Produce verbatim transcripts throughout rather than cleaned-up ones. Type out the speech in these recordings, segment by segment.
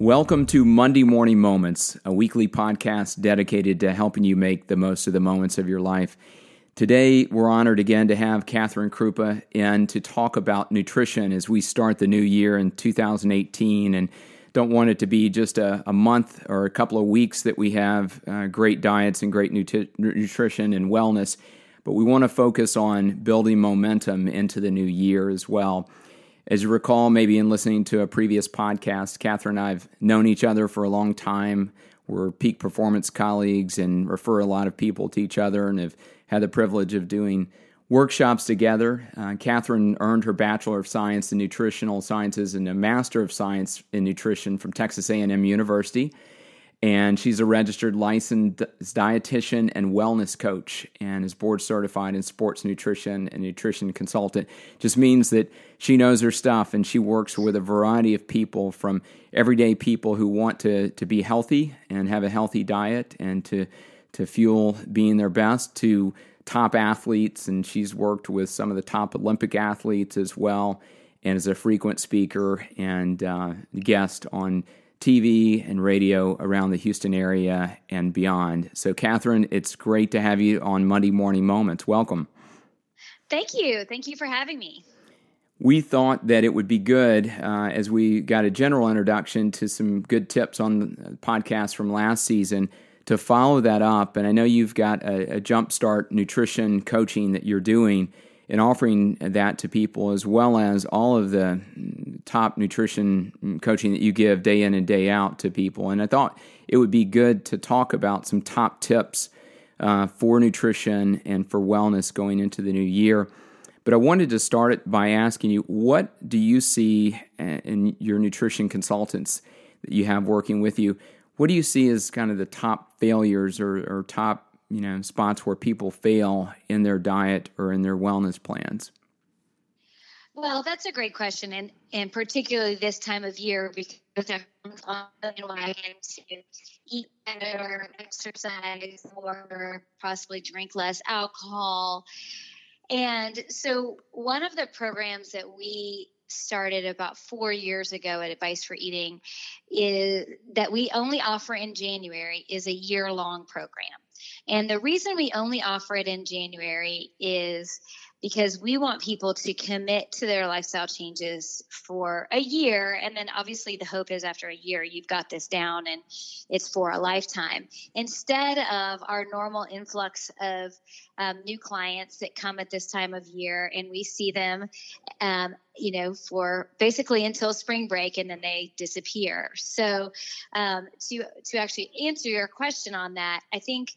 Welcome to Monday Morning Moments, a weekly podcast dedicated to helping you make the most of the moments of your life. Today, we're honored again to have Catherine Krupa in to talk about nutrition as we start the new year in two thousand eighteen, and don't want it to be just a, a month or a couple of weeks that we have uh, great diets and great nutri- nutrition and wellness, but we want to focus on building momentum into the new year as well. As you recall, maybe in listening to a previous podcast, Catherine and I have known each other for a long time. We're peak performance colleagues and refer a lot of people to each other and have had the privilege of doing workshops together. Uh, Catherine earned her Bachelor of Science in Nutritional Sciences and a Master of Science in Nutrition from Texas A and M University. And she's a registered licensed dietitian and wellness coach and is board certified in sports nutrition and nutrition consultant. Just means that she knows her stuff and she works with a variety of people, from everyday people who want to, to be healthy and have a healthy diet and to, to fuel being their best, to top athletes. And she's worked with some of the top Olympic athletes as well, and is a frequent speaker and uh, guest on T V and radio around the Houston area and beyond. So, Catherine, it's great to have you on Monday Morning Moments. Welcome. Thank you. Thank you for having me. We thought that it would be good, uh, as we got a general introduction to some good tips on the podcast from last season, to follow that up. And I know you've got a, a Jumpstart nutrition coaching that you're doing and offering that to people, as well as all of the top nutrition coaching that you give day in and day out to people. And I thought it would be good to talk about some top tips uh, for nutrition and for wellness going into the new year. But I wanted to start it by asking you, what do you see in your nutrition consultants that you have working with you? What do you see as kind of the top failures or, or top you know, spots where people fail in their diet or in their wellness plans? Well, that's a great question, and, and particularly this time of year, because everyone's on the wagon to eat better, exercise more, possibly drink less alcohol. And so one of the programs that we started about four years ago at Advice for Eating is that we only offer in January is a year-long program. And the reason we only offer it in January is because we want people to commit to their lifestyle changes for a year. And then obviously the hope is after a year, you've got this down and it's for a lifetime. Instead of our normal influx of um, new clients that come at this time of year, and we see them, um, you know, for basically until spring break, and then they disappear. So um, to, to actually answer your question on that, I think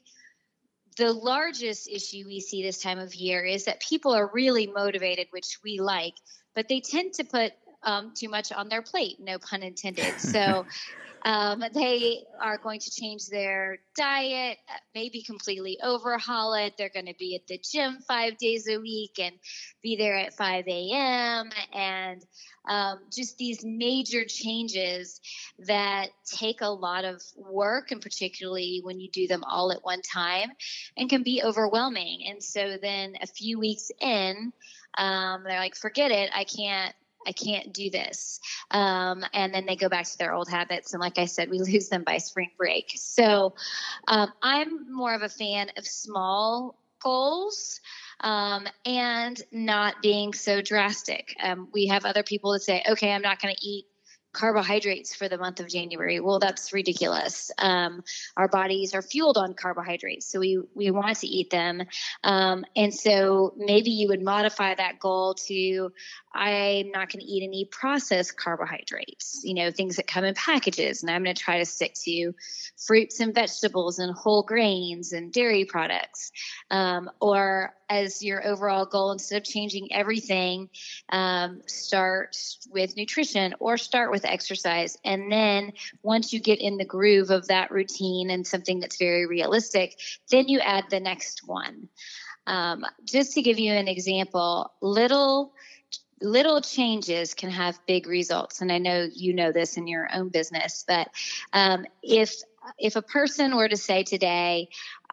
the largest issue we see this time of year is that people are really motivated, which we like, but they tend to put um, too much on their plate, no pun intended. So um, they are going to change their diet, maybe completely overhaul it. They're going to be at the gym five days a week and be there at five a.m. and um, just these major changes that take a lot of work, and particularly when you do them all at one time, and can be overwhelming. And so then a few weeks in, um, they're like, forget it. I can't, I can't do this. Um, and then they go back to their old habits. And like I said, we lose them by spring break. So um, I'm more of a fan of small goals um, and not being so drastic. Um, we have other people that say, okay, I'm not going to eat carbohydrates for the month of January. Well, that's ridiculous. Um, our bodies are fueled on carbohydrates, so we, we want to eat them. Um, and so maybe you would modify that goal to, I'm not going to eat any processed carbohydrates, you know, things that come in packages. And I'm going to try to stick to fruits and vegetables and whole grains and dairy products. Um, or as your overall goal, instead of changing everything, um, start with nutrition or start with exercise. And then once you get in the groove of that routine and something that's very realistic, then you add the next one. Um, just to give you an example, little little changes can have big results. And I know you know this in your own business, but um, if if a person were to say today,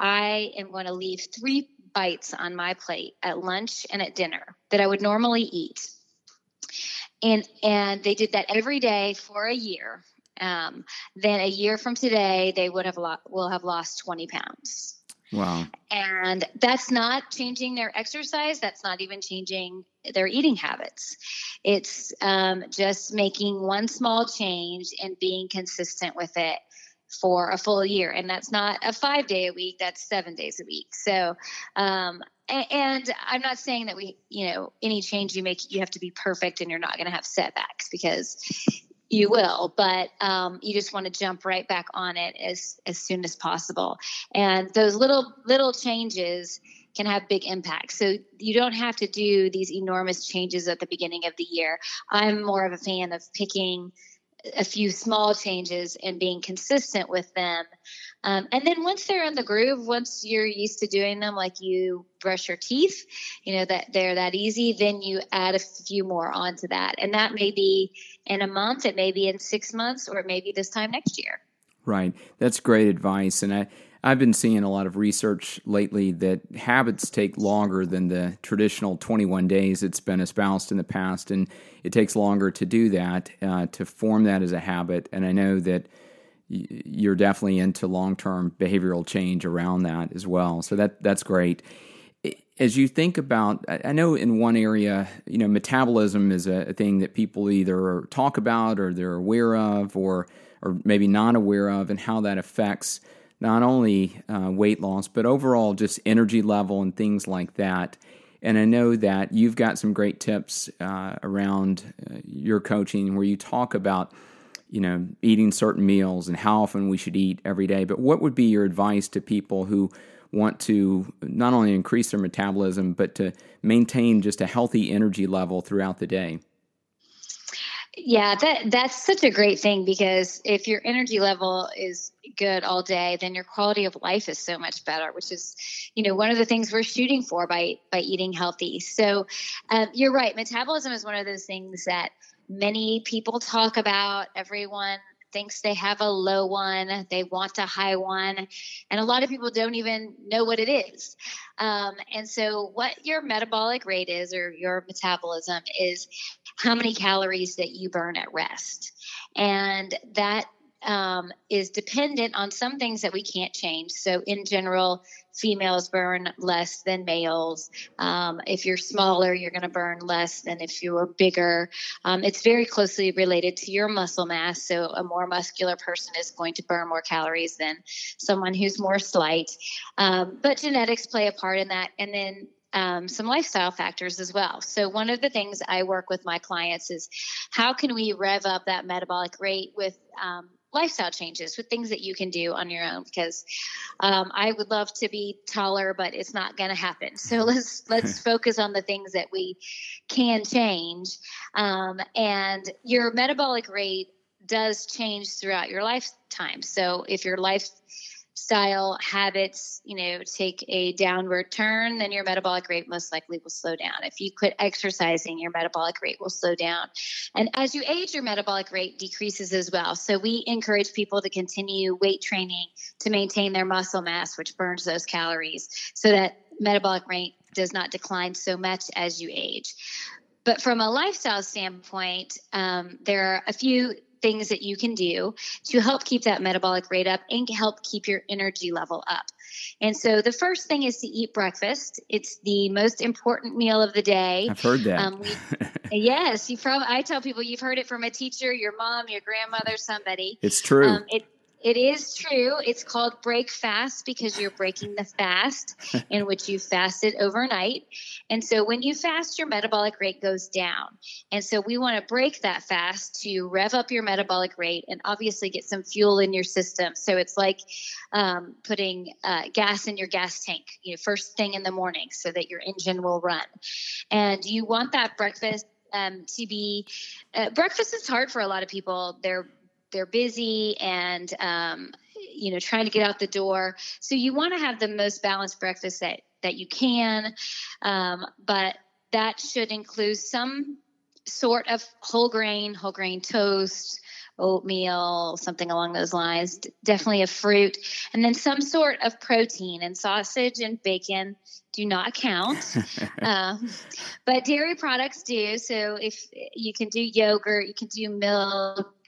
I am going to leave three bites on my plate at lunch and at dinner that I would normally eat, and and they did that every day for a year, um, then a year from today, they would have lo- will have lost twenty pounds. Wow. And that's not changing their exercise. That's not even changing their eating habits. It's um, just making one small change and being consistent with it for a full year. And that's not a five day a week, that's seven days a week. So, um, and, and I'm not saying that we, you know, any change you make, you have to be perfect and you're not going to have setbacks, because you will, but um, you just want to jump right back on it as, as soon as possible. And those little, little changes can have big impacts. So you don't have to do these enormous changes at the beginning of the year. I'm more of a fan of picking a few small changes and being consistent with them. Um, and then once they're in the groove, once you're used to doing them, like you brush your teeth, you know, that they're that easy, then you add a few more onto that. And that may be in a month, it may be in six months, or it may be this time next year. Right. That's great advice. And I, I've been seeing a lot of research lately that habits take longer than the traditional twenty-one days that's been espoused in the past, and it takes longer to do that, uh, to form that as a habit. And I know that y- you're definitely into long-term behavioral change around that as well. So that that's great. As you think about, I know in one area, you know, metabolism is a thing that people either talk about or they're aware of, or or maybe not aware of, and how that affects not only uh, weight loss, but overall just energy level and things like that. And I know that you've got some great tips uh, around uh, your coaching where you talk about, you know, eating certain meals and how often we should eat every day. But what would be your advice to people who want to not only increase their metabolism, but to maintain just a healthy energy level throughout the day? Yeah, that that's such a great thing, because if your energy level is good all day, then your quality of life is so much better, which is, you know, one of the things we're shooting for by by eating healthy. So um, you're right. Metabolism is one of those things that many people talk about. Everyone thinks they have a low one, they want a high one, and a lot of people don't even know what it is. Um, and so what your metabolic rate is, or your metabolism, is how many calories that you burn at rest. And that um, is dependent on some things that we can't change. So in general, females burn less than males. Um, if you're smaller, you're going to burn less than if you were bigger. Um, it's very closely related to your muscle mass. So a more muscular person is going to burn more calories than someone who's more slight. Um, but genetics play a part in that. And then Um, some lifestyle factors as well. So one of the things I work with my clients is how can we rev up that metabolic rate with um, lifestyle changes, with things that you can do on your own, because um, I would love to be taller, but it's not going to happen. So let's let's focus on the things that we can change. Um, and your metabolic rate does change throughout your lifetime. So if your life style habits, you know, take a downward turn, then your metabolic rate most likely will slow down. If you quit exercising, your metabolic rate will slow down. And as you age, your metabolic rate decreases as well. So we encourage people to continue weight training to maintain their muscle mass, which burns those calories, so that metabolic rate does not decline so much as you age. But from a lifestyle standpoint, um, there are a few things that you can do to help keep that metabolic rate up and help keep your energy level up. And so the first thing is to eat breakfast. It's the most important meal of the day. I've heard that. Um, we, yes, you probably. I tell people you've heard it from a teacher, your mom, your grandmother, somebody. It's true. Um, it It is true. It's called break fast because you're breaking the fast in which you fasted overnight. And so when you fast, your metabolic rate goes down. And so we want to break that fast to rev up your metabolic rate and obviously get some fuel in your system. So it's like um, putting uh, gas in your gas tank, you know, first thing in the morning so that your engine will run. And you want that breakfast um, to be uh, – breakfast is hard for a lot of people. They're They're busy and, um, you know, trying to get out the door. So you want to have the most balanced breakfast that, that you can. Um, but that should include some sort of whole grain, whole grain toast, oatmeal, something along those lines, definitely a fruit, and then some sort of protein. And sausage and bacon do not count, um, but dairy products do. So if you can do yogurt, you can do milk,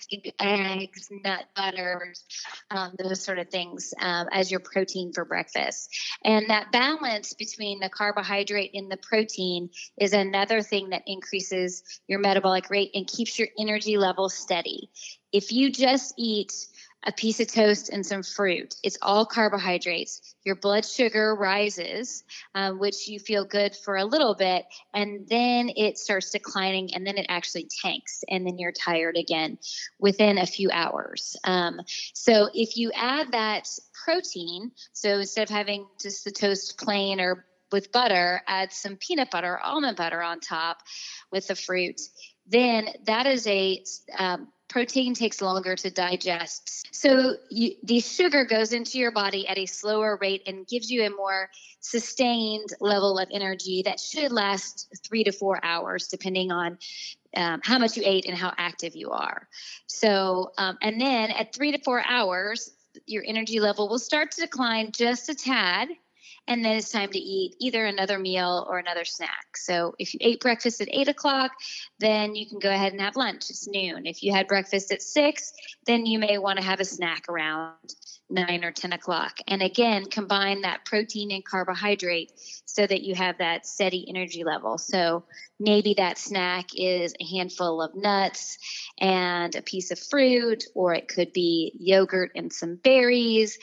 eggs, nut butters, um, those sort of things um, as your protein for breakfast. And that balance between the carbohydrate and the protein is another thing that increases your metabolic rate and keeps your energy level steady. If you just eat a piece of toast and some fruit, it's all carbohydrates. Your blood sugar rises, uh, which you feel good for a little bit, and then it starts declining, and then it actually tanks, and then you're tired again within a few hours. Um, so if you add that protein, so instead of having just the toast plain or with butter, add some peanut butter or almond butter on top with the fruit, then that is a um, protein takes longer to digest. So you, the sugar goes into your body at a slower rate and gives you a more sustained level of energy that should last three to four hours, depending on um, how much you ate and how active you are. So, um, and then at three to four hours, your energy level will start to decline just a tad. And then it's time to eat either another meal or another snack. So if you ate breakfast at eight o'clock, then you can go ahead and have lunch. It's noon. If you had breakfast at six, then you may want to have a snack around nine or ten o'clock. And again, combine that protein and carbohydrate so that you have that steady energy level. So maybe that snack is a handful of nuts and a piece of fruit, or it could be yogurt and some berries,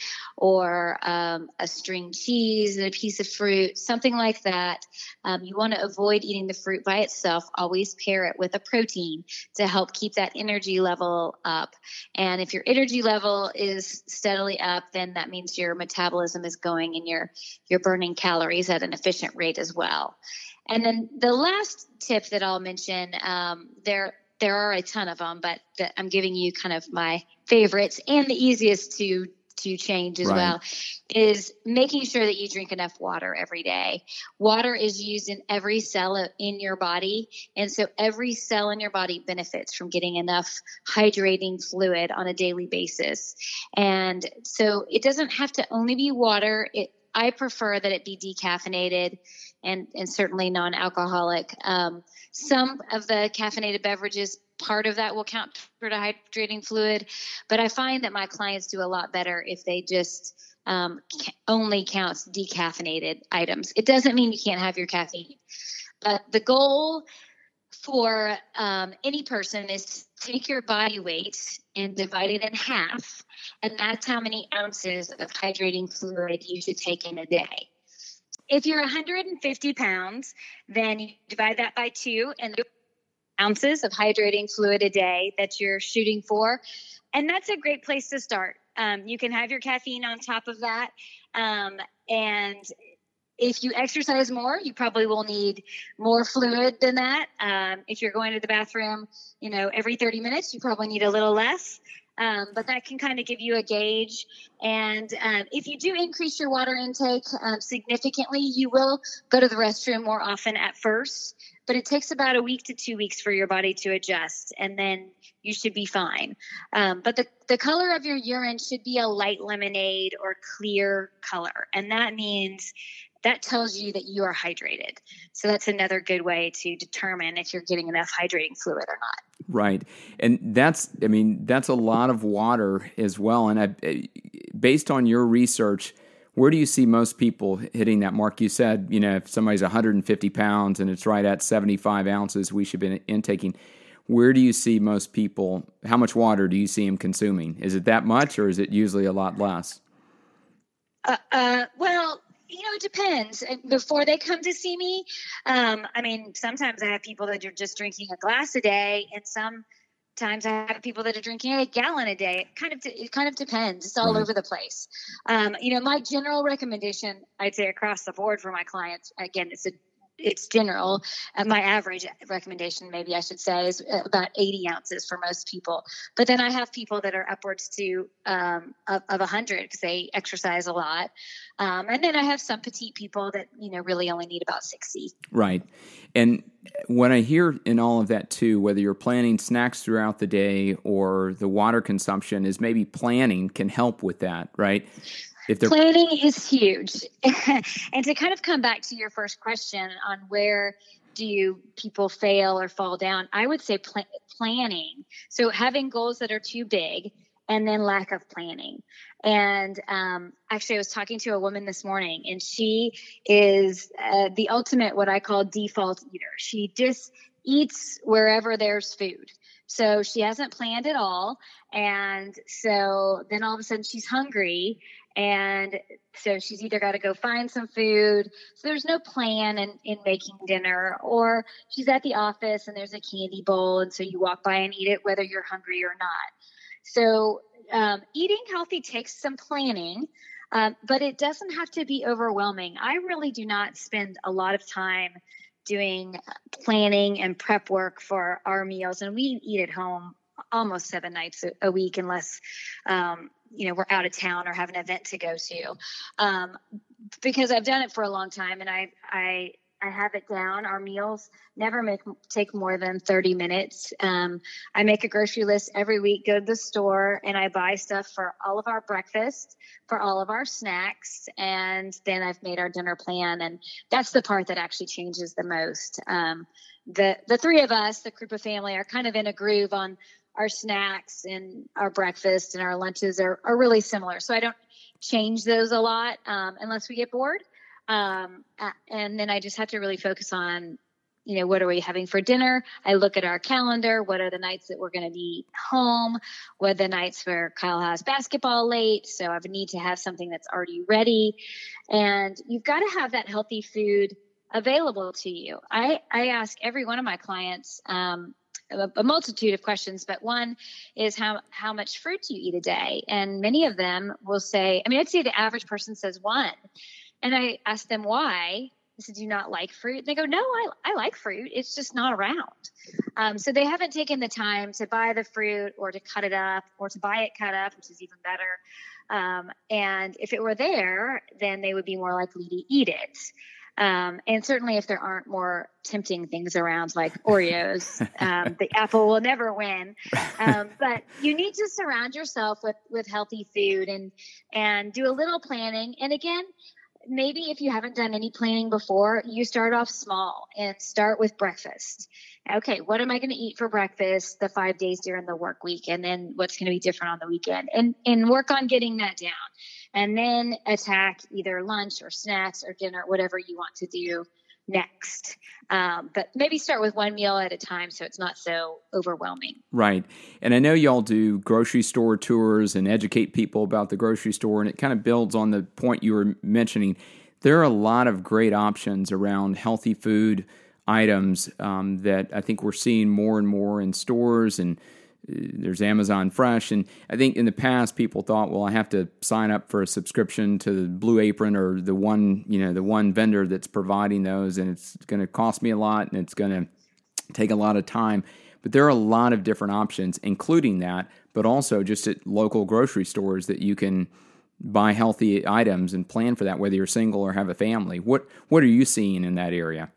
or um, a string cheese and a piece of fruit, something like that. Um, you want to avoid eating the fruit by itself. Always pair it with a protein to help keep that energy level up. And if your energy level is steadily up, then that means your metabolism is going and you're, you're burning calories at an efficient rate as well. And then the last tip that I'll mention, um, there there are a ton of them, but the, I'm giving you kind of my favorites and the easiest to to change as right. well, is making sure that you drink enough water every day. Water is used in every cell in your body, and so every cell in your body benefits from getting enough hydrating fluid on a daily basis. And so it doesn't have to only be water. It, I prefer that it be decaffeinated and, and certainly non-alcoholic. Um, some of the caffeinated beverages, part of that will count for the hydrating fluid, but I find that my clients do a lot better if they just um, only count decaffeinated items. It doesn't mean you can't have your caffeine, but the goal for um, any person is to take your body weight and divide it in half, and that's how many ounces of hydrating fluid you should take in a day. If you're one hundred fifty pounds, then you divide that by two, and ounces of hydrating fluid a day that you're shooting for. And that's a great place to start. Um, you can have your caffeine on top of that. Um, and if you exercise more, you probably will need more fluid than that. Um, if you're going to the bathroom, you know, every thirty minutes, you probably need a little less. Um, but that can kind of give you a gauge. And um, if you do increase your water intake um, significantly, you will go to the restroom more often at first. But it takes about a week to two weeks for your body to adjust, and then you should be fine. Um, but the, the color of your urine should be a light lemonade or clear color. And that means that tells you that you are hydrated. So that's another good way to determine if you're getting enough hydrating fluid or not. Right. And that's, I mean, that's a lot of water as well. And I, based on your research, where do you see most people hitting that mark? You said, you know, if somebody's one hundred fifty pounds and it's right at seventy-five ounces, we should be intaking. Where do you see most people, how much water do you see them consuming? Is it that much, or is it usually a lot less? Uh, uh, well, you know, it depends. Before they come to see me, um, I mean, sometimes I have people that are just drinking a glass a day, and some times I have people that are drinking a gallon a day. It kind of, it kind of depends. It's all right. over the place. Um, you know, my general recommendation, I'd say across the board for my clients, again, it's a, it's general. Uh, my average recommendation, maybe I should say, is about eighty ounces for most people. But then I have people that are upwards to um, of, of one hundred because they exercise a lot. Um, and then I have some petite people that, you know, really only need about sixty. Right. And what I hear in all of that too, whether you're planning snacks throughout the day or the water consumption, is maybe planning can help with that, right? If planning is huge. And to kind of come back to your first question on where do people fail or fall down? I would say pl- planning. So having goals that are too big, and then lack of planning. And um, actually, I was talking to a woman this morning, and she is uh, the ultimate, what I call default eater. She just eats wherever there's food. So she hasn't planned at all. And so then all of a sudden she's hungry. And so she's either got to go find some food. So there's no plan in, in making dinner, or she's at the office and there's a candy bowl. And so you walk by and eat it, whether you're hungry or not. So um, eating healthy takes some planning, um, but it doesn't have to be overwhelming. I really do not spend a lot of time doing planning and prep work for our meals. And we eat at home almost seven nights a, a week, unless, um, you know, we're out of town or have an event to go to, um, because I've done it for a long time, and I, I, I have it down. Our meals never make take more than thirty minutes. Um, I make a grocery list every week, go to the store, and I buy stuff for all of our breakfast, for all of our snacks, and then I've made our dinner plan. And that's the part that actually changes the most. Um, the the three of us, the Krupa family, are kind of in a groove on our snacks, and our breakfast and our lunches are, are really similar. So I don't change those a lot um, unless we get bored. Um, and then I just have to really focus on, you know, what are we having for dinner? I look at our calendar. What are the nights that we're going to be home? What are the nights where Kyle has basketball late? So I need to have something that's already ready. And you've got to have that healthy food available to you. I, I ask every one of my clients, um, a, a multitude of questions, but one is how, how much fruit do you eat a day? And many of them will say, I mean, I'd say the average person says one. And I asked them why. I said, do you not like fruit? And they go, no, I, I like fruit. It's just not around. Um, so they haven't taken the time to buy the fruit, or to cut it up, or to buy it cut up, which is even better. Um, and if it were there, then they would be more likely to eat it. Um, and certainly if there aren't more tempting things around like Oreos, um, the apple will never win. Um, but you need to surround yourself with, with healthy food, and, and do a little planning. And again, maybe if you haven't done any planning before, you start off small and start with breakfast. Okay, what am I going to eat for breakfast the five days during the work week? And then what's going to be different on the weekend? And, and work on getting that down. And then attack either lunch or snacks or dinner, whatever you want to do next. Um, but maybe start with one meal at a time, so it's not so overwhelming. Right. And I know y'all do grocery store tours and educate people about the grocery store, and it kind of builds on the point you were mentioning. There are a lot of great options around healthy food items um, that I think we're seeing more and more in stores, and there's Amazon Fresh. And I think in the past people thought, well, I have to sign up for a subscription to Blue Apron or the one, you know, the one vendor that's providing those, and it's going to cost me a lot and it's going to take a lot of time. But there are a lot of different options, including that, but also just at local grocery stores that you can buy healthy items and plan for that, whether you're single or have a family. What what are you seeing in that area?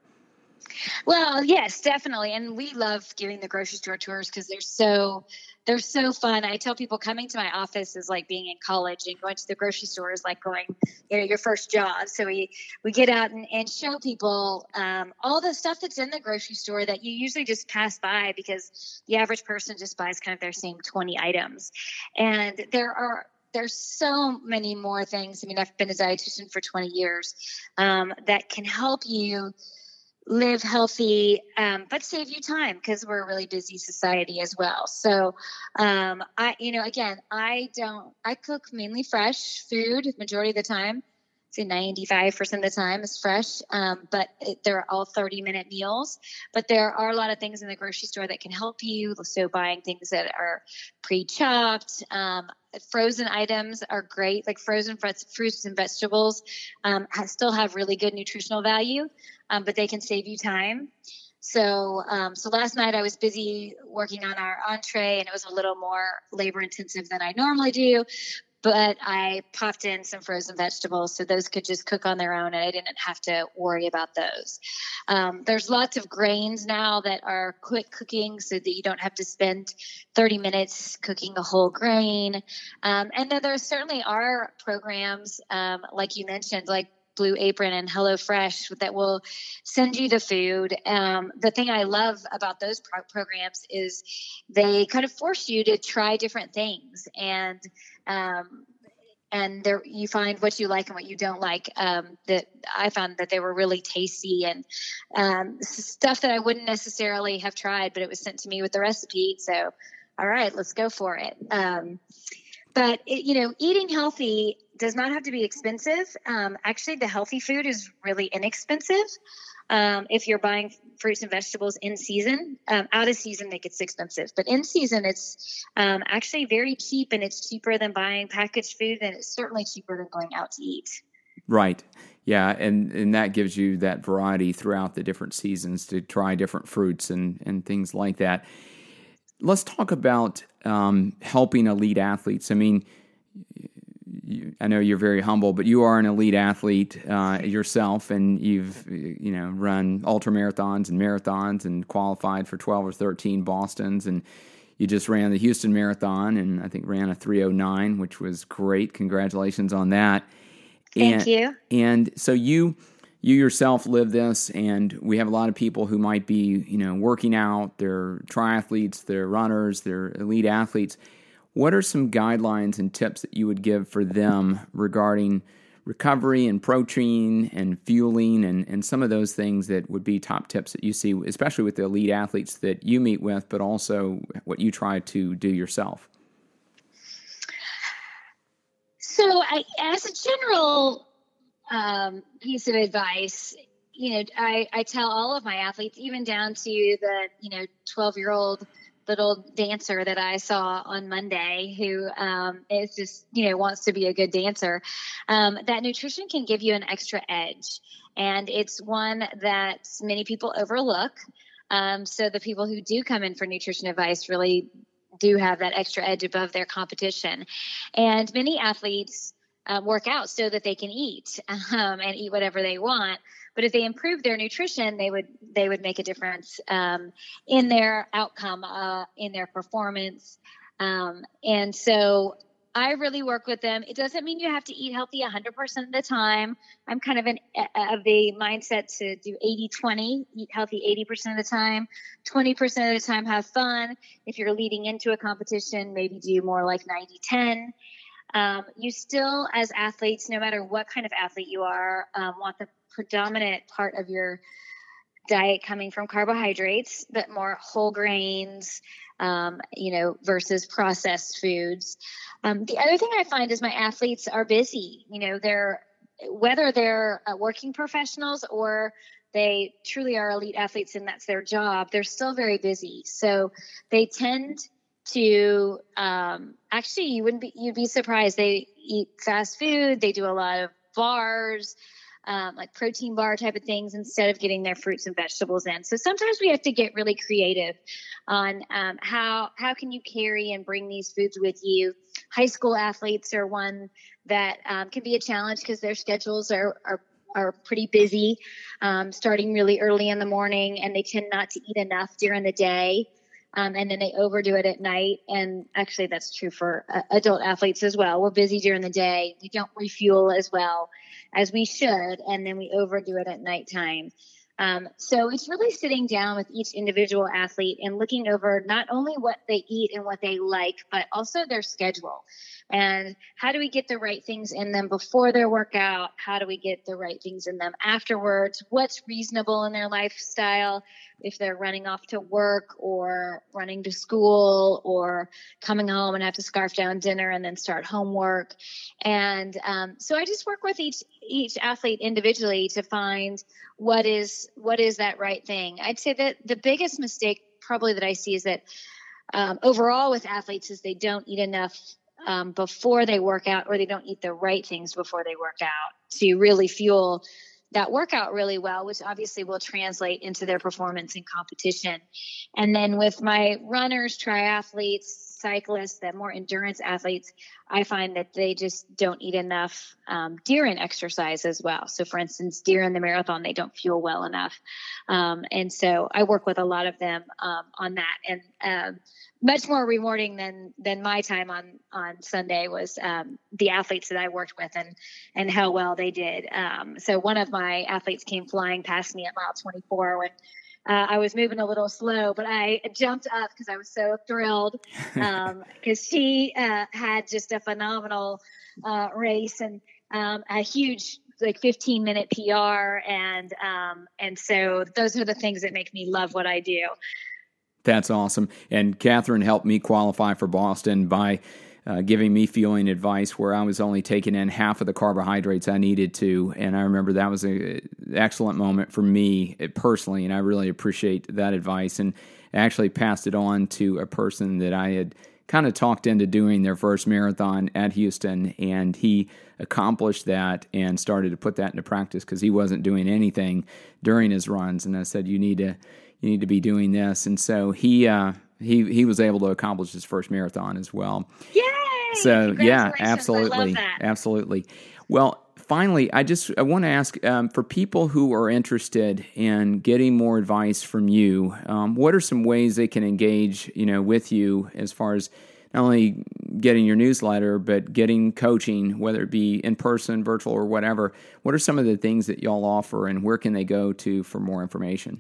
Well, yes, definitely. And we love giving the grocery store tours because they're so, they're so fun. I tell people coming to my office is like being in college, and going to the grocery store is like going, you know, your first job. So we, we get out and, and show people um, all the stuff that's in the grocery store that you usually just pass by, because the average person just buys kind of their same twenty items. And there are, there's so many more things. I mean, I've been a dietitian for twenty years um, that can help you live healthy, um, but save you time, because we're a really busy society as well. So, um, I, you know, again, I don't, I cook mainly fresh food majority of the time. Say ninety-five percent of the time is fresh, um, but it, they're all thirty minute meals. But there are a lot of things in the grocery store that can help you. So buying things that are pre-chopped, um, frozen items are great. Like frozen fruits and vegetables um, have, still have really good nutritional value, um, but they can save you time. So, um, so last night I was busy working on our entree, and it was a little more labor intensive than I normally do. But I popped in some frozen vegetables, so those could just cook on their own, and I didn't have to worry about those. Um, there's lots of grains now that are quick cooking, so that you don't have to spend thirty minutes cooking a whole grain. Um, and then there certainly are programs, um, like you mentioned, like Blue Apron and HelloFresh that will send you the food. Um, the thing I love about those pro- programs is they kind of force you to try different things, and um, and there you find what you like and what you don't like. Um, that I found that they were really tasty and um, stuff that I wouldn't necessarily have tried, but it was sent to me with the recipe. So, all right, let's go for it. Um, but it, you know, eating healthy does not have to be expensive. Um, actually, the healthy food is really inexpensive. Um, if you're buying fruits and vegetables in season, um, out of season, they get expensive, but in season, it's um, actually very cheap, and it's cheaper than buying packaged food, and it's certainly cheaper than going out to eat. Right. Yeah. And, and that gives you that variety throughout the different seasons to try different fruits and, and things like that. Let's talk about um, helping elite athletes. I mean, You, I know you're very humble, but you are an elite athlete uh, yourself, and you've you know run ultra marathons and marathons and qualified for twelve or thirteen Bostons, and you just ran the Houston Marathon, and I think ran a three oh nine, which was great. Congratulations on that. Thank and, you. And so you you yourself live this, and we have a lot of people who might be you know working out. They're triathletes, they're runners, they're elite athletes. What are some guidelines and tips that you would give for them regarding recovery and protein and fueling and, and some of those things that would be top tips that you see, especially with the elite athletes that you meet with, but also what you try to do yourself? So I, as a general um, piece of advice, you know, I, I tell all of my athletes, even down to the, you know, twelve-year-old little dancer that I saw on Monday who um, is just, you know, wants to be a good dancer, um, that nutrition can give you an extra edge. And it's one that many people overlook. Um, so the people who do come in for nutrition advice really do have that extra edge above their competition. And many athletes uh, work out so that they can eat um, and eat whatever they want. But if they improve their nutrition, they would they would make a difference um, in their outcome, uh, in their performance. Um, and so I really work with them. It doesn't mean you have to eat healthy one hundred percent of the time. I'm kind of an, of the mindset to do eighty twenty, eat healthy eighty percent of the time, twenty percent of the time have fun. If you're leading into a competition, maybe do more like ninety ten. Um, you still, as athletes, no matter what kind of athlete you are, um, want the predominant part of your diet coming from carbohydrates, but more whole grains, um, you know, versus processed foods. Um, the other thing I find is my athletes are busy. You know, they're whether they're uh, working professionals or they truly are elite athletes and that's their job, they're still very busy. So they tend to um, actually, you wouldn't be you'd be surprised. They eat fast food. They do a lot of bars. Um, like protein bar type of things instead of getting their fruits and vegetables in. So sometimes we have to get really creative on um, how how can you carry and bring these foods with you. High school athletes are one that um, can be a challenge because their schedules are are, are pretty busy, um, starting really early in the morning, and they tend not to eat enough during the day. Um, and then they overdo it at night. And actually, that's true for uh, adult athletes as well. We're busy during the day. We don't refuel as well as we should. And then we overdo it at nighttime. Um, so it's really sitting down with each individual athlete and looking over not only what they eat and what they like, but also their schedule. And how do we get the right things in them before their workout? How do we get the right things in them afterwards? What's reasonable in their lifestyle if they're running off to work or running to school or coming home and have to scarf down dinner and then start homework? And um, so I just work with each each athlete individually to find what is what is that right thing. I'd say that the biggest mistake probably that I see is that um, overall with athletes is they don't eat enough Um, before they work out, or they don't eat the right things before they work out to really fuel that workout really well, which obviously will translate into their performance in competition. And then with my runners, triathletes, cyclists, the more endurance athletes, I find that they just don't eat enough um, during exercise as well. So for instance, during the marathon, they don't fuel well enough. Um, and so I work with a lot of them um, on that. And um, much more rewarding than than my time on, on Sunday was um, the athletes that I worked with and, and how well they did. Um, so one of my athletes came flying past me at mile twenty-four when Uh, I was moving a little slow, but I jumped up because I was so thrilled because um, she uh, had just a phenomenal uh, race and um, a huge like fifteen minute P R. And um, and so those are the things that make me love what I do. That's awesome. And Catherine helped me qualify for Boston by Uh, giving me fueling advice where I was only taking in half of the carbohydrates I needed to. And I remember that was an excellent moment for me personally, and I really appreciate that advice. And I actually passed it on to a person that I had kind of talked into doing their first marathon at Houston, and he accomplished that and started to put that into practice because he wasn't doing anything during his runs. And I said, you need to you need to be doing this. And so he uh, he he was able to accomplish his first marathon as well. Yay! So yeah, absolutely, I love that. absolutely. Well, finally, I just I want to ask um, for people who are interested in getting more advice from you. Um, what are some ways they can engage, you know, with you as far as not only getting your newsletter but getting coaching, whether it be in person, virtual, or whatever? What are some of the things that y'all offer, and where can they go to for more information?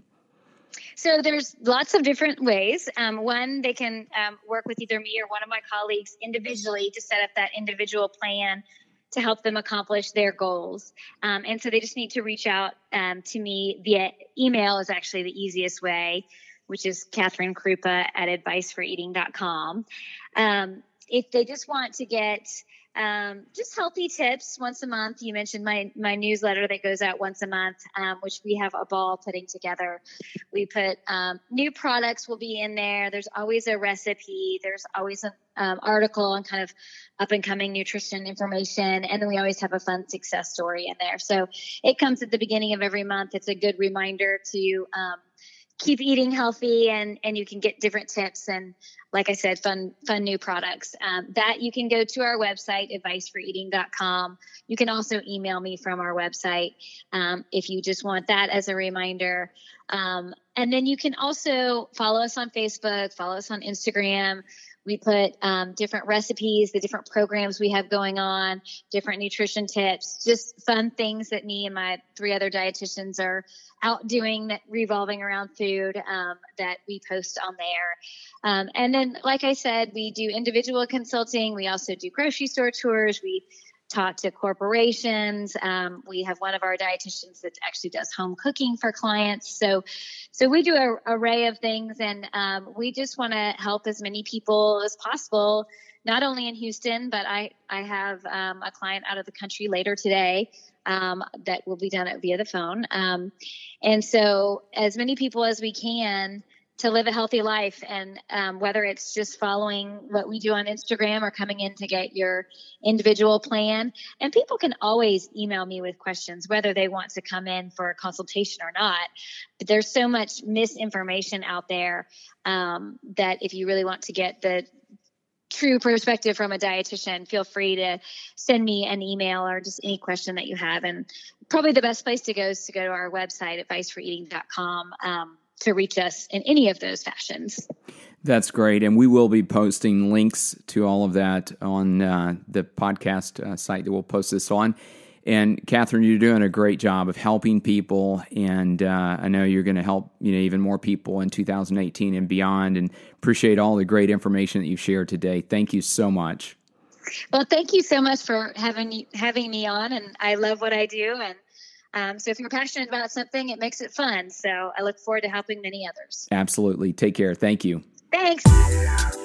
So there's lots of different ways. Um, one, they can um, work with either me or one of my colleagues individually to set up that individual plan to help them accomplish their goals. Um, and so they just need to reach out um, to me via email is actually the easiest way, which is Catherine Krupa at advice for eating dot com. Um, if they just want to get Um, just healthy tips once a month. You mentioned my, my newsletter that goes out once a month, um, which we have a ball putting together. We put um, new products will be in there. There's always a recipe. There's always an um, article on kind of up and coming nutrition information. And then we always have a fun success story in there. So it comes at the beginning of every month. It's a good reminder to um, keep eating healthy, and, and you can get different tips and, like I said, fun, fun new products. Um, that you can go to our website, advice for eating dot com. You can also email me from our website um, if you just want that as a reminder. Um, and then you can also follow us on Facebook, follow us on Instagram. We put um, different recipes, the different programs we have going on, different nutrition tips, just fun things that me and my three other dietitians are out doing that revolving around food um, that we post on there. Um, and then, like I said, we do individual consulting. We also do grocery store tours. We talk to corporations. Um, we have one of our dietitians that actually does home cooking for clients. So, so we do an array of things, and um, we just want to help as many people as possible, not only in Houston, but I, I have um, a client out of the country later today um, that will be done via the phone. Um, and so as many people as we can to live a healthy life. And um, whether it's just following what we do on Instagram or coming in to get your individual plan. And people can always email me with questions, whether they want to come in for a consultation or not. But there's so much misinformation out there um, that if you really want to get the true perspective from a dietitian, feel free to send me an email or just any question that you have. And probably the best place to go is to go to our website, advice for eating dot com. Um, to reach us in any of those fashions. That's great. And we will be posting links to all of that on uh, the podcast uh, site that we'll post this on. And Catherine, you're doing a great job of helping people. And uh, I know you're going to help you know even more people in two thousand eighteen and beyond. And appreciate all the great information that you've shared today. Thank you so much. Well, thank you so much for having having me on. And I love what I do. And Um, so if you're passionate about something, it makes it fun. So I look forward to helping many others. Absolutely. Take care. Thank you. Thanks.